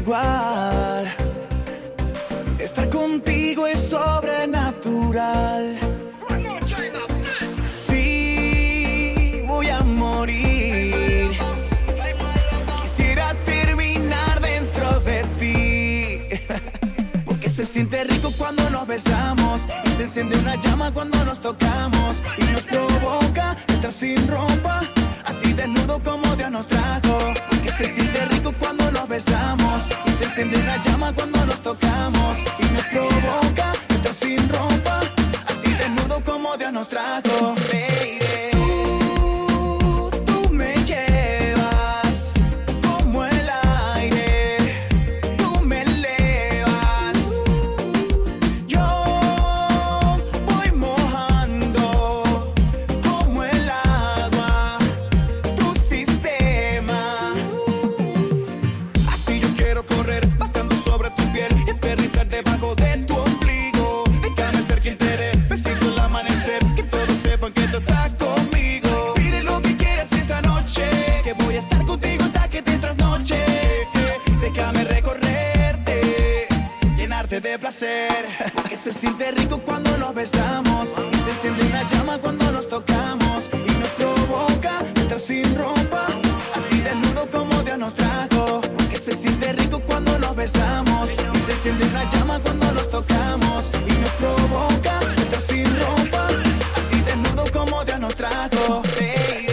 igual. Estar contigo es sobrenatural. Sí, voy a morir. Quisiera terminar dentro de ti. Porque se siente rico cuando nos besamos y se enciende una llama cuando nos tocamos y nos provoca estar sin ropa, así desnudo como Dios nos trajo. Porque se siente rico cuando nos besamos y se enciende una llama cuando nos tocamos y nos provoca estar sin ropa, así desnudo como Dios nos trajo. Baby, tú me llevas como el aire, tú me elevas. Yo voy mojando como el agua tu sistema. Así yo quiero correr, bajando sobre tu piel y aterrizar debajo de tu ombligo. Déjame ser quien te dé besito al amanecer, que todos sepan que tú estás conmigo. Pide lo que quieras esta noche, que voy a estar contigo hasta que te trasnoches. Déjame recorrerte, llenarte de placer, porque se siente rico cuando nos besamos y se enciende una llama cuando nos tocamos y nos provoca estar sin ropa, así desnudo como Dios nos trajo. Porque se siente rico cuando nos besamos y se enciende una llama cuando nos tocamos y nos provoca estar sin ropa, así desnudo como Dios nos trajo. Baby,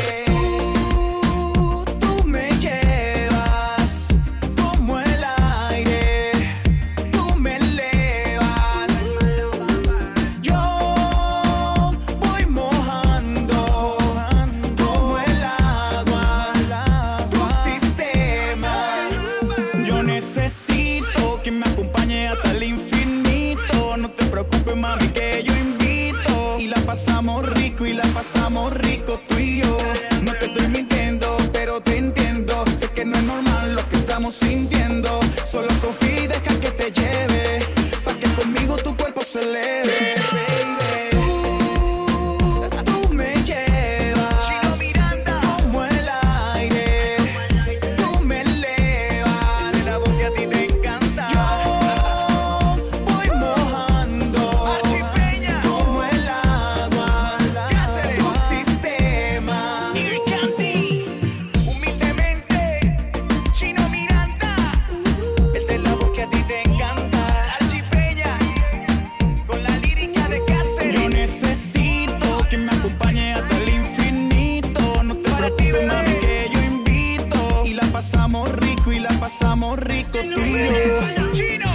tú me llevas como el aire, tú me elevas. Yo voy mojando como el agua tu sistema. Yo necesito que me acompañe hasta el infinito. No te preocupes, mami, que yo invito. Y la pasamos rico tú y yo. No te estoy mintiendo, pero te entiendo. Sé que no es normal lo que estamos sintiendo. Solo confía y deja que te lleve, pa' que conmigo tu cuerpo se eleve. Baby, tú me llevas como el aire, tú me elevas. De la voz que a ti te encanta. Yo voy mojando como el agua tu sistema. Humildemente, Chino Miranda, el de la voz que a ti te encanta. Archipeña, con la lírica de Cáceres. Yo necesito que me acompañe hasta el infinito. No te preocupes, mami, que yo invito. Y la pasamos rico tú y yo. Chino.